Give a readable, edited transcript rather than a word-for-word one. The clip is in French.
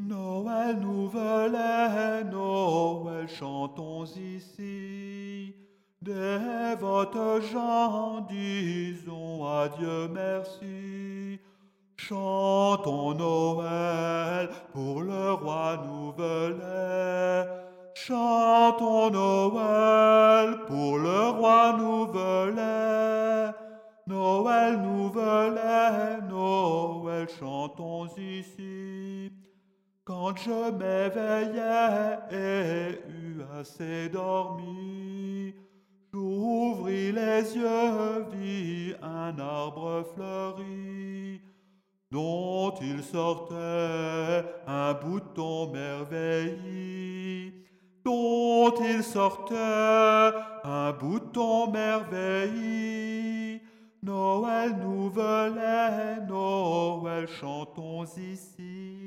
Noël, nouvelle, Noël, chantons ici. Dévotes gens, disons adieu, merci. Chantons Noël pour le roi nouvelet. Chantons Noël pour le roi nouvelet. Noël, nouvelet, Noël, chantons ici. Quand je m'éveillais et eus assez dormi, j'ouvris les yeux, vis un arbre fleuri, dont il sortait un bouton merveilleux, dont il sortait un bouton merveilleux. Noël, nouvelet, Noël, chantons ici.